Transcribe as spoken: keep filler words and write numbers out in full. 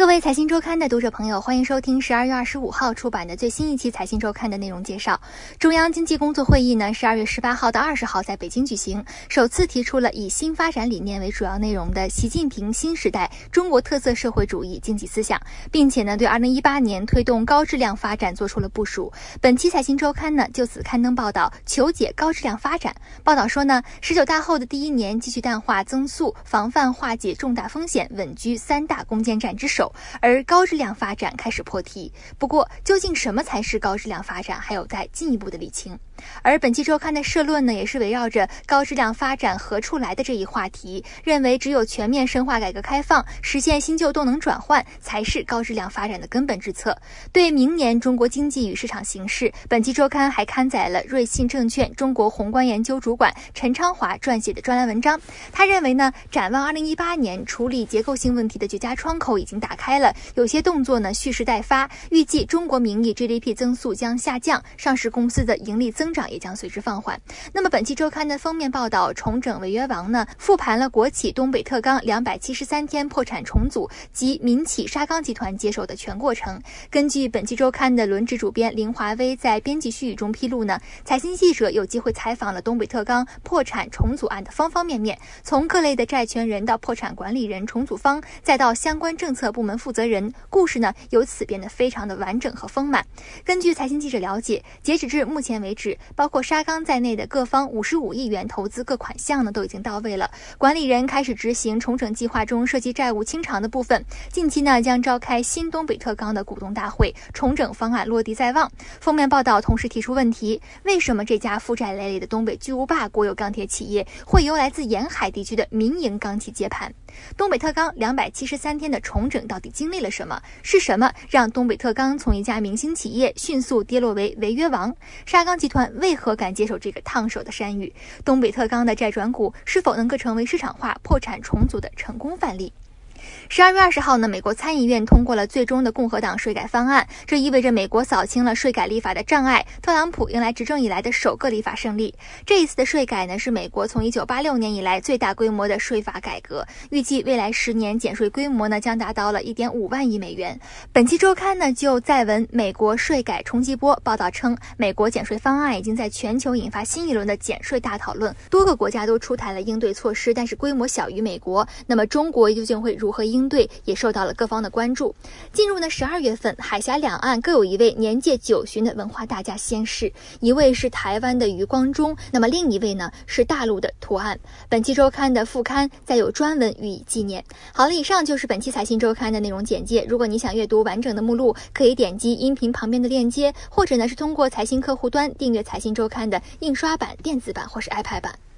位财新周刊的读者朋友，欢迎收听十二月二十五号出版的最新一期财新周刊的内容介绍。中央经济工作会议呢，十二月十八号到二十号在北京举行，首次提出了以新发展理念为主要内容的习近平新时代中国特色社会主义经济思想，并且呢，对二零一八年推动高质量发展做出了部署。本期财新周刊呢，就此刊登报道，求解高质量发展。报道说呢，十九大后的第一年，继续淡化增速，防范化解重大风险，稳居三大攻坚战之首。而高质量发展开始破题，不过究竟什么才是高质量发展，还有待进一步的理清。而本期周刊的社论呢，也是围绕着高质量发展何处来的这一话题，认为只有全面深化改革开放，实现新旧动能转换，才是高质量发展的根本之策。对明年中国经济与市场形势，本期周刊还刊载了瑞信证券中国宏观研究主管陈昌华撰写的专栏文章。他认为呢，展望二零一八年，处理结构性问题的绝佳窗口已经打开了，有些动作呢蓄势待发，预计中国名义 G D P 增速将下降，上市公司的盈利增长也将随之放缓。那么本期周刊的封面报道，重整违约王呢，复盘了国企东北特钢两百七十三天破产重组及民企沙钢集团接手的全过程。根据本期周刊的轮值主编林华威在编辑序语中披露呢，财新记者有机会采访了东北特钢破产重组案的方方面面，从各类的债权人到破产管理人、重组方，再到相关政策部门负责人，故事呢由此变得非常的完整和丰满。根据财新记者了解，截止至目前为止，包括沙钢在内的各方五十五亿元投资各款项呢都已经到位了，管理人开始执行重整计划中涉及债务清偿的部分，近期呢将召开新东北特钢的股东大会，重整方案落地在望。封面报道同时提出问题，为什么这家负债累累的东北巨无霸国有钢铁企业会由来自沿海地区的民营钢企接盘？东北特钢两百七十三天的重整到底经历了什么？是什么让东北特钢从一家明星企业迅速跌落为违约王？沙钢集团为何敢接手这个烫手的山芋？东北特钢的债转股是否能够成为市场化破产重组的成功范例？十二月二十号呢，美国参议院通过了最终的共和党税改方案，这意味着美国扫清了税改立法的障碍，特朗普迎来执政以来的首个立法胜利。这一次的税改呢，是美国从一九八六年以来最大规模的税法改革，预计未来十年减税规模呢将达到了 一点五万亿美元。本期周刊呢就再文美国税改冲击波，报道称，美国减税方案已经在全球引发新一轮的减税大讨论，多个国家都出台了应对措施，但是规模小于美国。那么中国究竟会如何应对，也受到了各方的关注。进入呢十二月份，海峡两岸各有一位年届九旬的文化大家仙逝，一位是台湾的余光中，那么另一位呢是大陆的涂岸。本期周刊的副刊再有专文予以纪念。好了，以上就是本期财新周刊的内容简介。如果你想阅读完整的目录，可以点击音频旁边的链接，或者呢是通过财新客户端订阅财新周刊的印刷版、电子版或是 iPad 版。